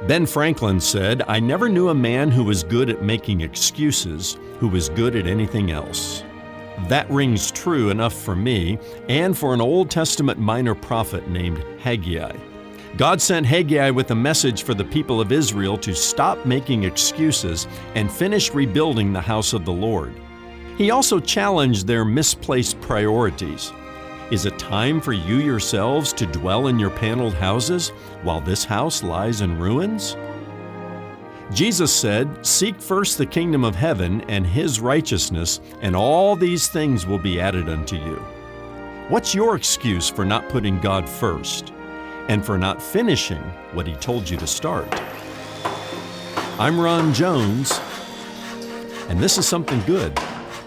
Ben Franklin said, "I never knew a man who was good at making excuses who was good at anything else." That rings true enough for me and for an Old Testament minor prophet named Haggai. God sent Haggai with a message for the people of Israel to stop making excuses and finish rebuilding the house of the Lord. He also challenged their misplaced priorities. Is it time for you yourselves to dwell in your paneled houses while this house lies in ruins? Jesus said, "Seek first the kingdom of heaven and His righteousness, and all these things will be added unto you." What's your excuse for not putting God first and for not finishing what He told you to start? I'm Ron Jones, and this is Something Good.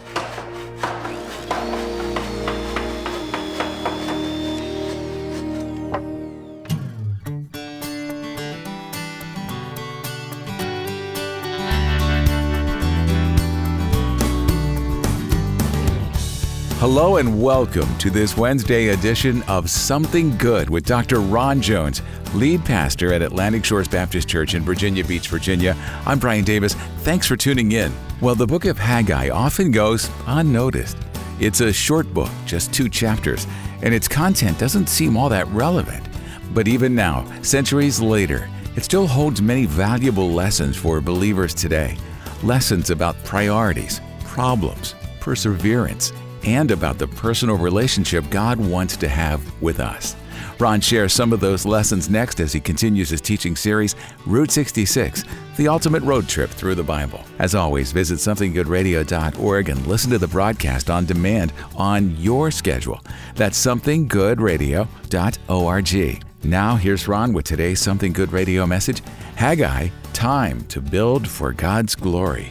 Hello and welcome to this Wednesday edition of Something Good with Dr. Ron Jones, lead pastor at Atlantic Shores Baptist Church in Virginia Beach, Virginia. I'm Brian Davis. Thanks for tuning in. Well, the book of Haggai often goes unnoticed. It's a short book, just 2 chapters, and its content doesn't seem all that relevant. But even now, centuries later, it still holds many valuable lessons for believers today. Lessons about priorities, problems, perseverance, and about the personal relationship God wants to have with us. Ron shares some of those lessons next as he continues his teaching series, Route 66, the ultimate road trip through the Bible. As always, visit somethinggoodradio.org and listen to the broadcast on demand on your schedule. That's somethinggoodradio.org. Now here's Ron with today's Something Good Radio message, Haggai, Time to Build for God's Glory.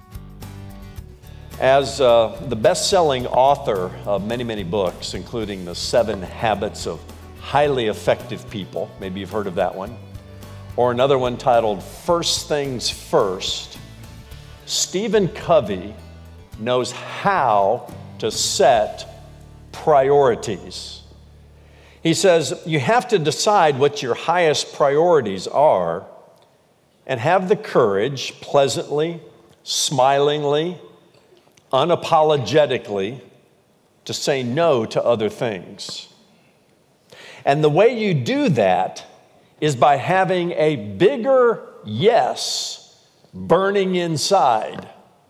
As the best-selling author of many books, including The 7 Habits of Highly Effective People, maybe you've heard of that one, or another one titled First Things First, Stephen Covey knows how to set priorities. He says, you have to decide what your highest priorities are and have the courage, pleasantly, smilingly, unapologetically, to say no to other things. And the way you do that is by having a bigger yes burning inside.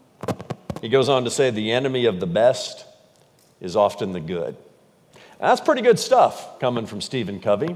He goes on to say the enemy of the best is often the good. Now, that's pretty good stuff coming from Stephen Covey.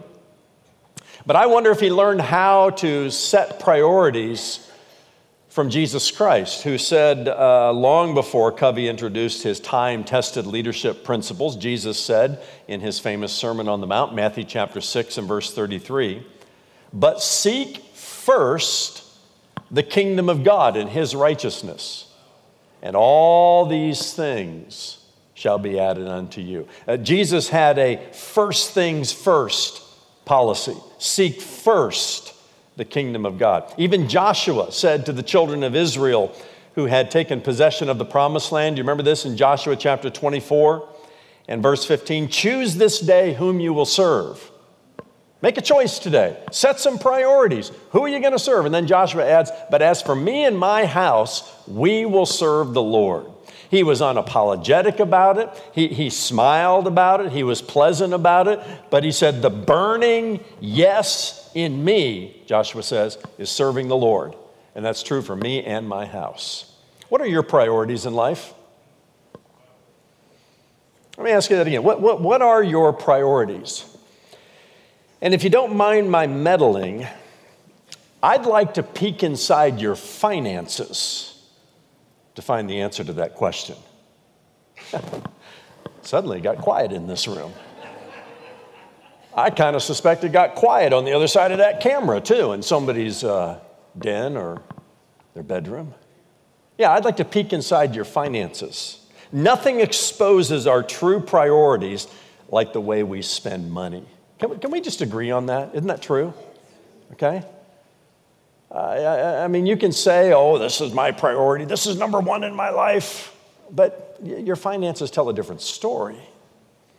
But I wonder if he learned how to set priorities from Jesus Christ, who said long before Covey introduced his time-tested leadership principles, Jesus said in his famous Sermon on the Mount, Matthew chapter 6 and verse 33, "But seek first the kingdom of God and His righteousness, and all these things shall be added unto you." Jesus had a first things first policy. Seek first the kingdom of God. Even Joshua said to the children of Israel who had taken possession of the promised land, you remember this in Joshua chapter 24 and verse 15, "Choose this day whom you will serve." Make a choice today. Set some priorities. Who are you going to serve? And then Joshua adds, "But as for me and my house, we will serve the Lord." He was unapologetic about it. He smiled about it. He was pleasant about it. But he said, the burning yes in me, Joshua says, is serving the Lord. And that's true for me and my house. What are your priorities in life? Let me ask you that again. What are your priorities? And if you don't mind my meddling, I'd like to peek inside your finances to find the answer to that question. Suddenly it got quiet in this room. I kind of suspect it got quiet on the other side of that camera too, in somebody's den or their bedroom. Yeah, I'd like to peek inside your finances. Nothing exposes our true priorities like the way we spend money. Can we just agree on that? Isn't that true? Okay? I mean, you can say, oh, this is my priority. This is number one in my life. But your finances tell a different story.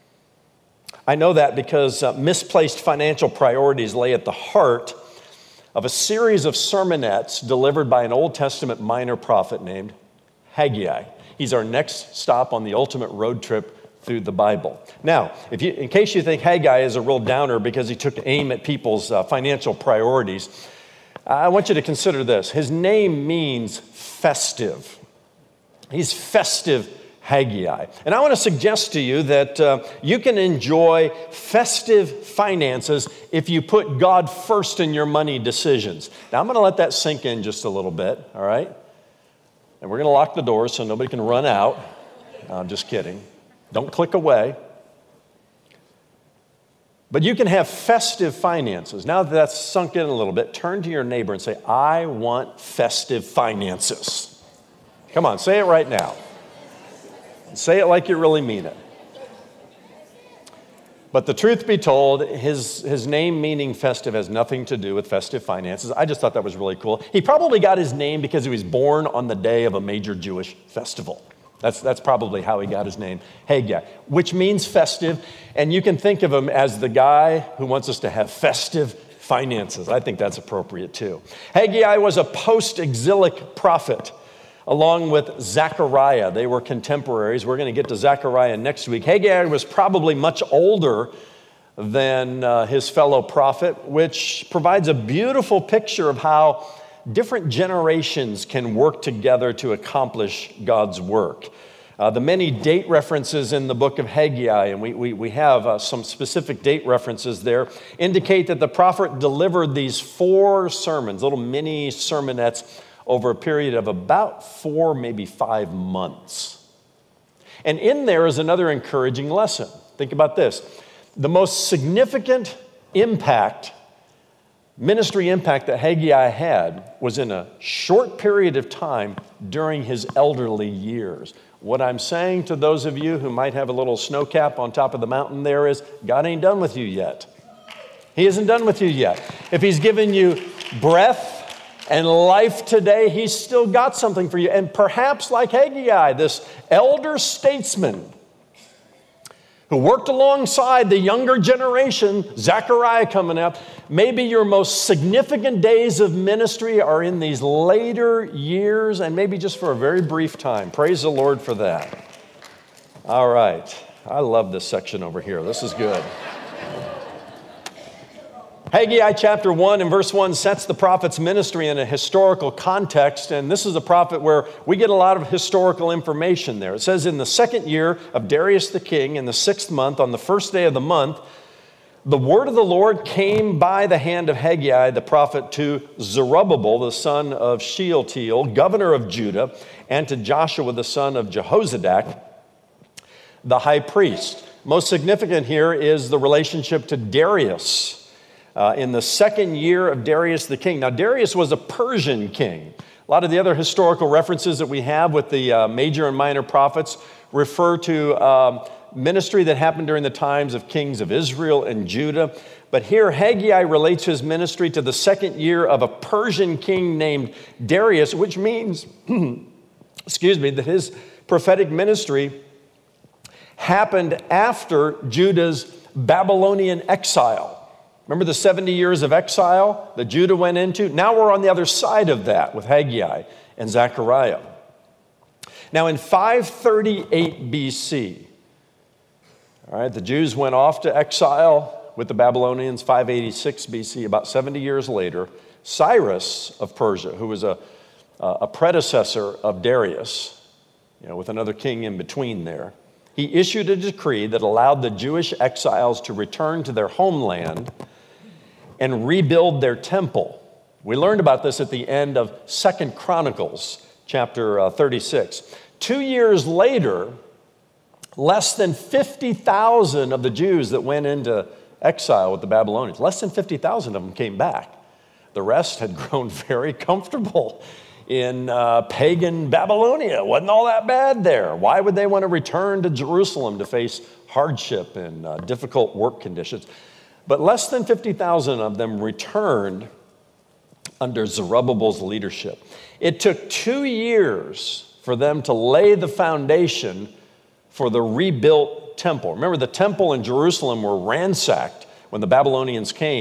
I know that because misplaced financial priorities lay at the heart of a series of sermonettes delivered by an Old Testament minor prophet named Haggai. He's our next stop on the ultimate road trip through the Bible. Now, in case you think Haggai is a real downer because he took aim at people's financial priorities, I want you to consider this. His name means festive. He's festive Haggai. And I want to suggest to you that you can enjoy festive finances if you put God first in your money decisions. Now, I'm going to let that sink in just a little bit, all right? And we're going to lock the doors so nobody can run out. No, I'm just kidding. Don't click away. But you can have festive finances. Now that that's sunk in a little bit, turn to your neighbor and say, I want festive finances. Come on, say it right now. Say it like you really mean it. But the truth be told, his name meaning festive has nothing to do with festive finances. I just thought that was really cool. He probably got his name because he was born on the day of a major Jewish festival. That's probably how he got his name, Haggai, which means festive. And you can think of him as the guy who wants us to have festive finances. I think that's appropriate too. Haggai was a post-exilic prophet along with Zechariah. They were contemporaries. We're going to get to Zechariah next week. Haggai was probably much older than his fellow prophet, which provides a beautiful picture of how different generations can work together to accomplish God's work. The many date references in the book of Haggai, and we have some specific date references there, indicate that the prophet delivered these 4 sermons, little mini sermonettes, over a period of about 4, maybe 5 months. And in there is another encouraging lesson. Think about this. The most significant ministry impact that Haggai had was in a short period of time during his elderly years. What I'm saying to those of you who might have a little snow cap on top of the mountain there is, God ain't done with you yet. He isn't done with you yet. If he's given you breath and life today, he's still got something for you. And perhaps like Haggai, this elder statesman who worked alongside the younger generation, Zechariah coming up, maybe your most significant days of ministry are in these later years and maybe just for a very brief time. Praise the Lord for that. All right. I love this section over here. This is good. Haggai chapter 1 and verse 1 sets the prophet's ministry in a historical context, and this is a prophet where we get a lot of historical information there. It says, in the 2nd year of Darius the king, in the 6th month, on the 1st day of the month, the word of the Lord came by the hand of Haggai the prophet to Zerubbabel, the son of Shealtiel, governor of Judah, and to Joshua, the son of Jehozadak, the high priest. Most significant here is the relationship to Darius. In the 2nd year of Darius the king. Now, Darius was a Persian king. A lot of the other historical references that we have with the major and minor prophets refer to ministry that happened during the times of kings of Israel and Judah. But here, Haggai relates his ministry to the 2nd year of a Persian king named Darius, which means, that his prophetic ministry happened after Judah's Babylonian exile. Remember the 70 years of exile that Judah went into? Now we're on the other side of that with Haggai and Zechariah. Now in 538 BC, all right, the Jews went off to exile with the Babylonians. 586 BC, about 70 years later, Cyrus of Persia, who was a predecessor of Darius, with another king in between there, he issued a decree that allowed the Jewish exiles to return to their homeland and rebuild their temple. We learned about this at the end of 2 Chronicles, chapter 36. 2 years later, less than 50,000 of the Jews that went into exile with the Babylonians, less than 50,000 of them came back. The rest had grown very comfortable in pagan Babylonia. It wasn't all that bad there. Why would they want to return to Jerusalem to face hardship and difficult work conditions? But less than 50,000 of them returned under Zerubbabel's leadership. It took 2 years for them to lay the foundation for the rebuilt temple. Remember, the temple in Jerusalem were ransacked when the Babylonians came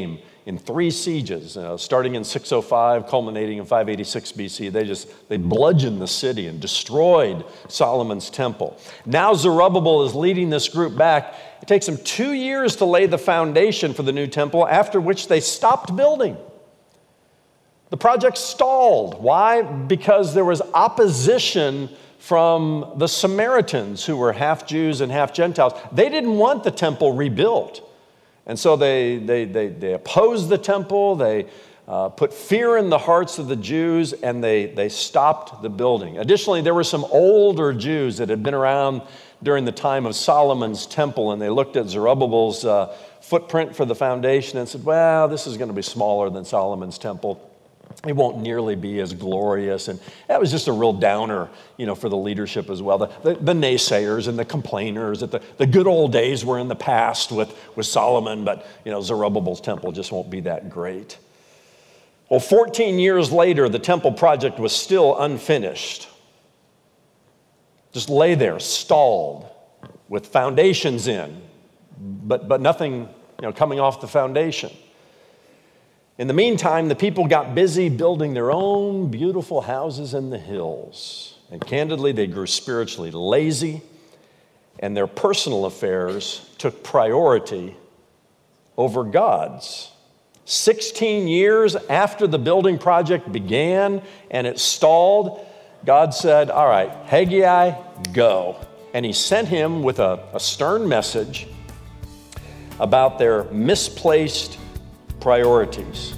in 3 sieges, starting in 605, culminating in 586 BC. They bludgeoned the city and destroyed Solomon's temple. Now Zerubbabel is leading this group back. It takes them 2 years to lay the foundation for the new temple, after which they stopped building. The project stalled. Why? Because there was opposition from the Samaritans, who were half Jews and half Gentiles. They didn't want the temple rebuilt. And so they opposed the temple, they put fear in the hearts of the Jews, and they stopped the building. Additionally, there were some older Jews that had been around during the time of Solomon's temple, and they looked at Zerubbabel's footprint for the foundation and said, well, this is going to be smaller than Solomon's temple. It won't nearly be as glorious. And that was just a real downer, for the leadership as well. The naysayers and the complainers that the good old days were in the past with Solomon, but, Zerubbabel's temple just won't be that great. Well, 14 years later, the temple project was still unfinished. Just lay there, stalled, with foundations in, but nothing, coming off the foundation. In the meantime, the people got busy building their own beautiful houses in the hills. And candidly, they grew spiritually lazy, and their personal affairs took priority over God's. 16 years after the building project began and it stalled, God said, all right, Haggai, go. And he sent him with a stern message about their misplaced priorities.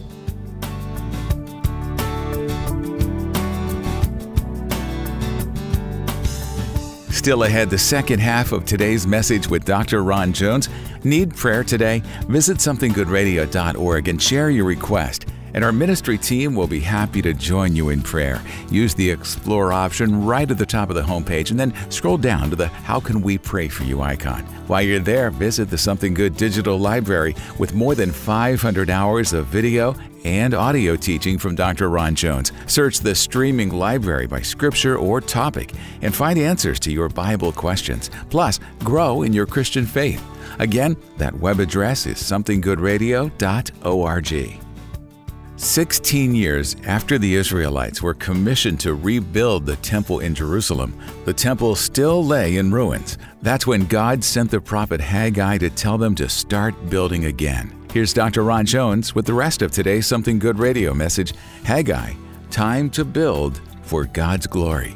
Still ahead, the second half of today's message with Dr. Ron Jones. Need prayer today? Visit somethinggoodradio.org and share your request. And our ministry team will be happy to join you in prayer. Use the Explore option right at the top of the homepage and then scroll down to the How Can We Pray For You icon. While you're there, visit the Something Good digital library with more than 500 hours of video and audio teaching from Dr. Ron Jones. Search the streaming library by scripture or topic and find answers to your Bible questions. Plus, grow in your Christian faith. Again, that web address is somethinggoodradio.org. 16 years after the Israelites were commissioned to rebuild the temple in Jerusalem, the temple still lay in ruins. That's when God sent the prophet Haggai to tell them to start building again. Here's Dr. Ron Jones with the rest of today's Something Good Radio message, Haggai, Time to Build for God's Glory.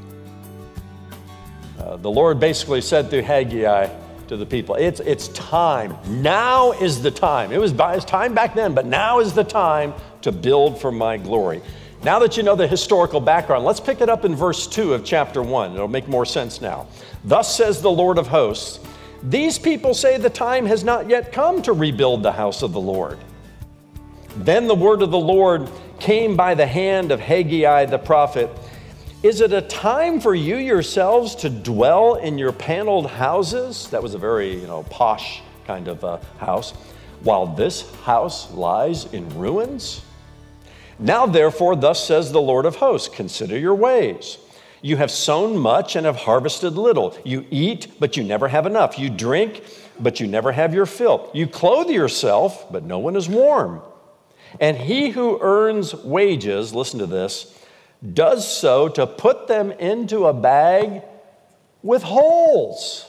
The Lord basically said through Haggai to the people, it's time. Now is the time. It was time back then, but now is the time to build for my glory. Now that you know the historical background, let's pick it up in verse 2 of chapter 1. It'll make more sense now. Thus says the Lord of hosts, these people say the time has not yet come to rebuild the house of the Lord. Then the word of the Lord came by the hand of Haggai the prophet. Is it a time for you yourselves to dwell in your paneled houses? That was a very, posh kind of house. While this house lies in ruins? Now therefore, thus says the Lord of hosts, consider your ways. You have sown much and have harvested little. You eat, but you never have enough. You drink, but you never have your fill. You clothe yourself, but no one is warm. And he who earns wages, listen to this, does so to put them into a bag with holes.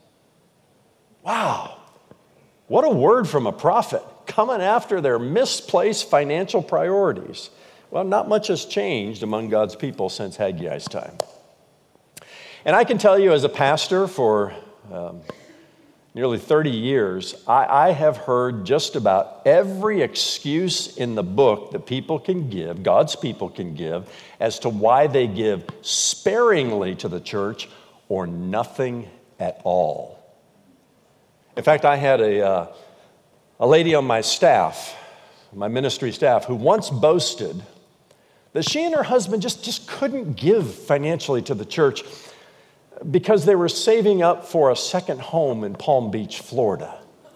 Wow. What a word from a prophet, coming after their misplaced financial priorities. Well, not much has changed among God's people since Haggai's time. And I can tell you as a pastor for nearly 30 years, I have heard just about every excuse in the book that people can give, God's people can give, as to why they give sparingly to the church or nothing at all. In fact, I had a lady on my staff, my ministry staff, who once boasted that she and her husband just couldn't give financially to the church because they were saving up for a second home in Palm Beach, Florida.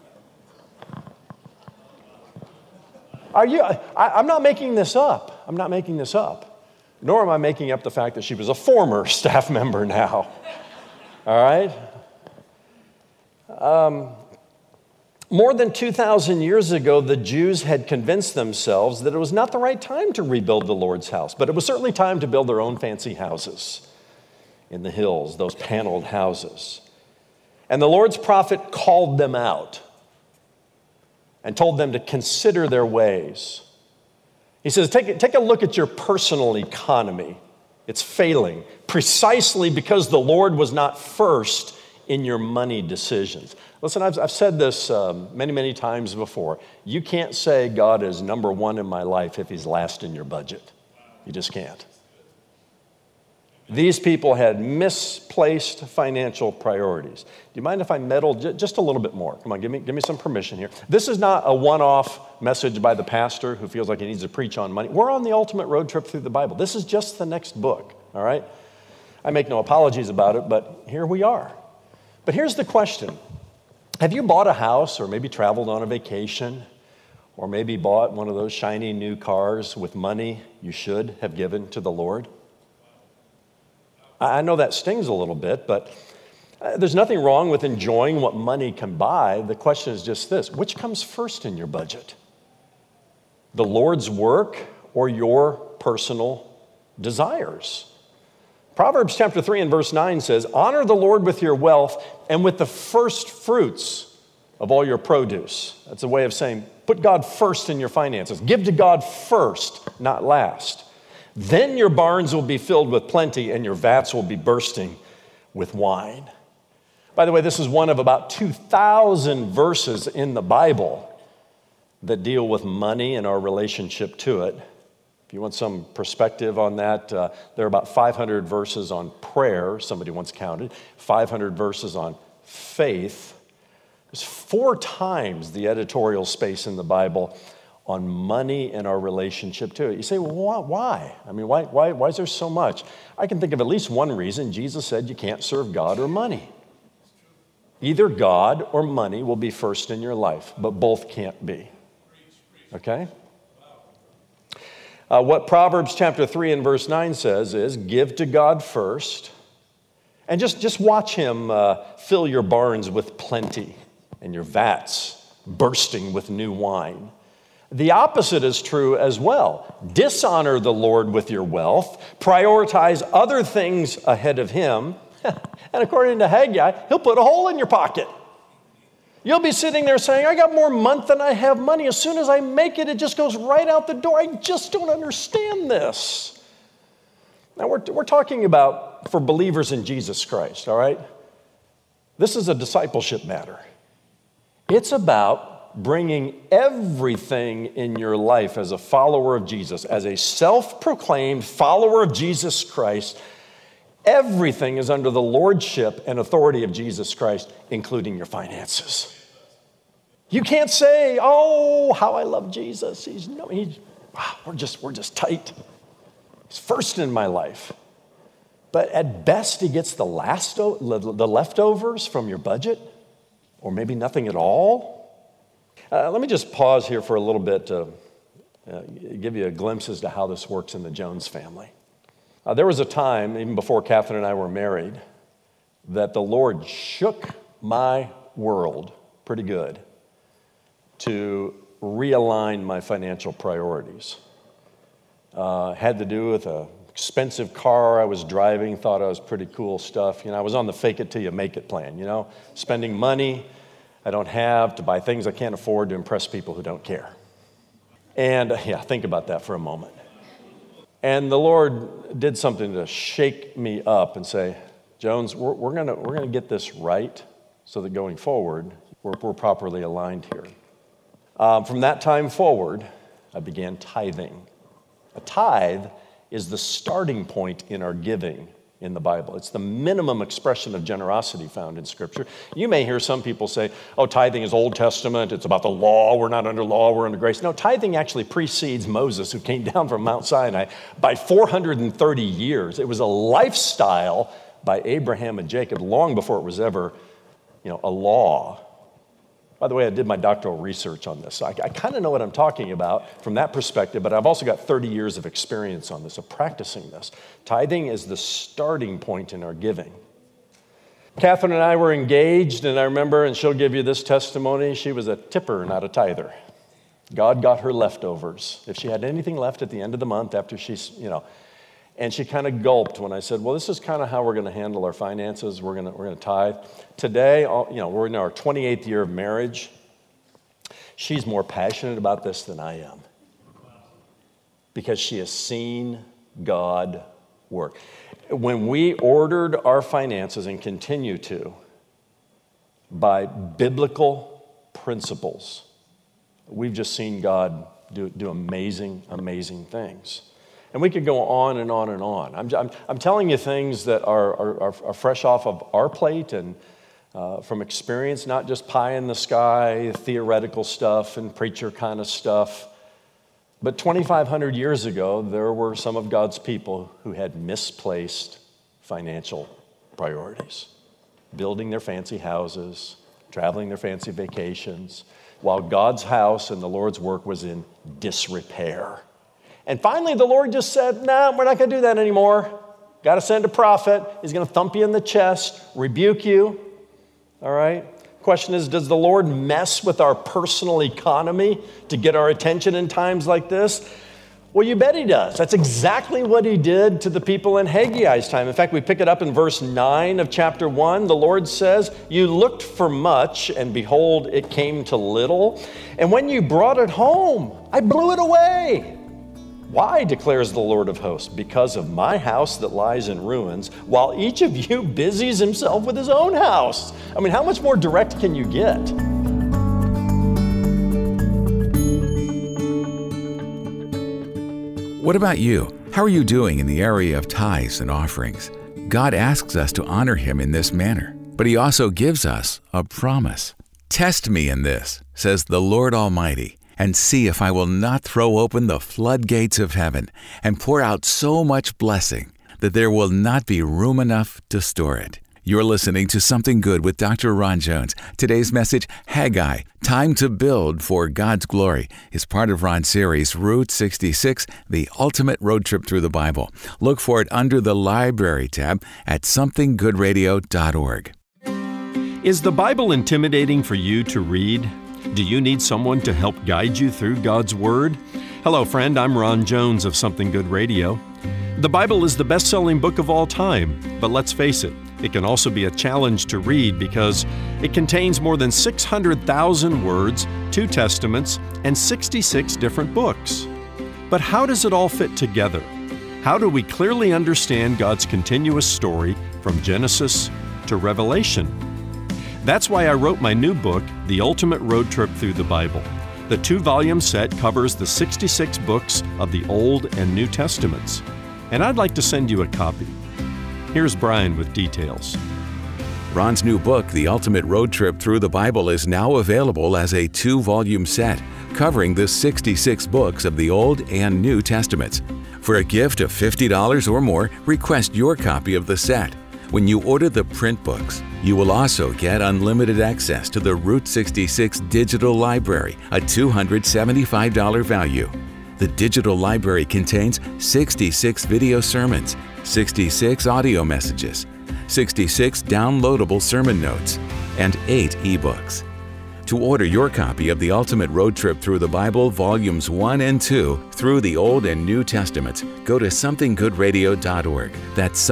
I'm not making this up. I'm not making this up. Nor am I making up the fact that she was a former staff member now. All right? More than 2,000 years ago, the Jews had convinced themselves that it was not the right time to rebuild the Lord's house, but it was certainly time to build their own fancy houses in the hills, those paneled houses. And the Lord's prophet called them out and told them to consider their ways. He says, take a look at your personal economy. It's failing precisely because the Lord was not first in your money decisions. Listen, I've said this many, many times before. You can't say God is number one in my life if he's last in your budget. You just can't. These people had misplaced financial priorities. Do you mind if I meddle just a little bit more? Come on, give me some permission here. This is not a one-off message by the pastor who feels like he needs to preach on money. We're on the ultimate road trip through the Bible. This is just the next book, all right? I make no apologies about it, but here we are. But here's the question. Have you bought a house or maybe traveled on a vacation or maybe bought one of those shiny new cars with money you should have given to the Lord? I know that stings a little bit, but there's nothing wrong with enjoying what money can buy. The question is just this: which comes first in your budget? The Lord's work or your personal desires? Proverbs chapter 3 and verse 9 says, honor the Lord with your wealth and with the first fruits of all your produce. That's a way of saying, put God first in your finances. Give to God first, not last. Then your barns will be filled with plenty and your vats will be bursting with wine. By the way, this is one of about 2,000 verses in the Bible that deal with money and our relationship to it. If you want some perspective on that, there are about 500 verses on prayer, somebody once counted, 500 verses on faith. There's 4 times the editorial space in the Bible on money and our relationship to it. You say, well, why? I mean, why is there so much? I can think of at least one reason. Jesus said you can't serve God or money. Either God or money will be first in your life, but both can't be. Okay? What Proverbs chapter 3 and verse 9 says is, give to God first, and just watch him fill your barns with plenty and your vats bursting with new wine. The opposite is true as well. Dishonor the Lord with your wealth, prioritize other things ahead of him, and according to Haggai, he'll put a hole in your pocket. You'll be sitting there saying, I got more month than I have money. As soon as I make it, it just goes right out the door. I just don't understand this. Now, we're talking about for believers in Jesus Christ, all right? This is a discipleship matter. It's about bringing everything in your life as a follower of Jesus, as a self-proclaimed follower of Jesus Christ. Everything is under the lordship and authority of Jesus Christ, including your finances. You can't say, oh, how I love Jesus. We're just tight. He's first in my life. But at best, he gets the leftovers from your budget, or maybe nothing at all. Let me just pause here for a little bit to give you a glimpse as to how this works in the Jones family. There was a time, even before Catherine and I were married, that the Lord shook my world pretty good to realign my financial priorities. Had to do with an expensive car I was driving, thought I was pretty cool stuff. I was on the fake it till you make it plan, spending money I don't have to buy things I can't afford to impress people who don't care. And think about that for a moment. And the Lord did something to shake me up and say, Jones, we're gonna get this right so that going forward, we're properly aligned here. From that time forward, I began tithing. A tithe is the starting point in our giving in the Bible. It's the minimum expression of generosity found in Scripture. You may hear some people say, oh, tithing is Old Testament, it's about the law, we're not under law, we're under grace. No, tithing actually precedes Moses, who came down from Mount Sinai, by 430 years. It was a lifestyle by Abraham and Jacob long before it was ever, a law. By the way, I did my doctoral research on this. So I kind of know what I'm talking about from that perspective, but I've also got 30 years of experience on this, of practicing this. Tithing is the starting point in our giving. Catherine and I were engaged, and I remember, and she'll give you this testimony, she was a tipper, not a tither. God got her leftovers. If she had anything left at the end of the month after and she kind of gulped when I said, well, this is kind of how we're going to handle our finances. We're going to tithe. Today, we're in our 28th year of marriage. She's more passionate about this than I am because she has seen God work. When we ordered our finances and continue to by biblical principles, we've just seen God do amazing, amazing things. And we could go on and on and on. I'm telling you things that are fresh off of our plate and from experience, not just pie in the sky, theoretical stuff and preacher kind of stuff. But 2,500 years ago, there were some of God's people who had misplaced financial priorities, building their fancy houses, traveling their fancy vacations, while God's house and the Lord's work was in disrepair. And finally, the Lord just said, no, we're not going to do that anymore. Got to send a prophet. He's going to thump you in the chest, rebuke you. All right? Question is, does the Lord mess with our personal economy to get our attention in times like this? Well, you bet he does. That's exactly what he did to the people in Haggai's time. In fact, we pick it up in verse 9 of chapter 1. The Lord says, you looked for much, and behold, it came to little. And when you brought it home, I blew it away. Why, declares the Lord of hosts? Because of my house that lies in ruins, while each of you busies himself with his own house. I mean, how much more direct can you get? What about you? How are you doing in the area of tithes and offerings? God asks us to honor him in this manner, but he also gives us a promise. Test me in this, says the Lord Almighty, and see if I will not throw open the floodgates of heaven and pour out so much blessing that there will not be room enough to store it. You're listening to Something Good with Dr. Ron Jones. Today's message, Haggai, Time to Build for God's Glory, is part of Ron's series, Route 66, the ultimate road trip through the Bible. Look for it under the Library tab at somethinggoodradio.org. Is the Bible intimidating for you to read? Do you need someone to help guide you through God's Word? Hello, friend. I'm Ron Jones of Something Good Radio. The Bible is the best-selling book of all time, but let's face it, it can also be a challenge to read because it contains more than 600,000 words, 2 testaments, and 66 different books. But how does it all fit together? How do we clearly understand God's continuous story from Genesis to Revelation? That's why I wrote my new book, The Ultimate Road Trip Through the Bible. The 2-volume set covers the 66 books of the Old and New Testaments. And I'd like to send you a copy. Here's Brian with details. Ron's new book, The Ultimate Road Trip Through the Bible, is now available as a 2-volume set covering the 66 books of the Old and New Testaments. For a gift of $50 or more, request your copy of the set. When you order the print books, you will also get unlimited access to the Route 66 Digital Library, a $275 value. The digital library contains 66 video sermons, 66 audio messages, 66 downloadable sermon notes, and 8 ebooks. To order your copy of The Ultimate Road Trip Through the Bible, Volumes 1 and 2, through the Old and New Testaments, go to somethinggoodradio.org. That's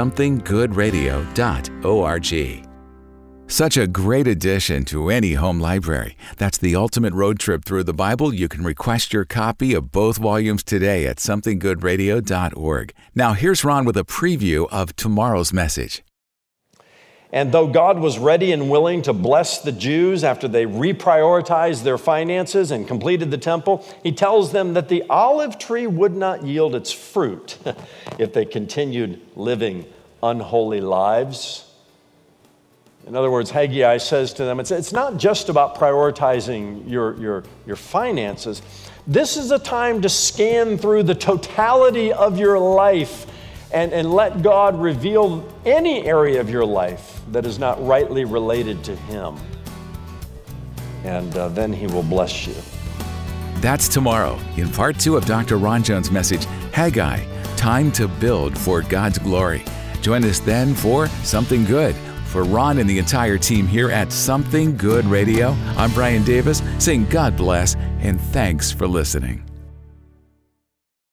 somethinggoodradio.org. Such a great addition to any home library. That's The Ultimate Road Trip Through the Bible. You can request your copy of both volumes today at somethinggoodradio.org. Now here's Ron with a preview of tomorrow's message. And though God was ready and willing to bless the Jews after they reprioritized their finances and completed the temple, he tells them that the olive tree would not yield its fruit if they continued living unholy lives. In other words, Haggai says to them, it's not just about prioritizing your finances. This is a time to scan through the totality of your life and let God reveal any area of your life that is not rightly related to Him. And then He will bless you. That's tomorrow in part 2 of Dr. Ron Jones' message, Haggai, Time to Build for God's Glory. Join us then for Something Good For Ron and the entire team here at Something Good Radio, I'm Brian Davis saying God bless and thanks for listening.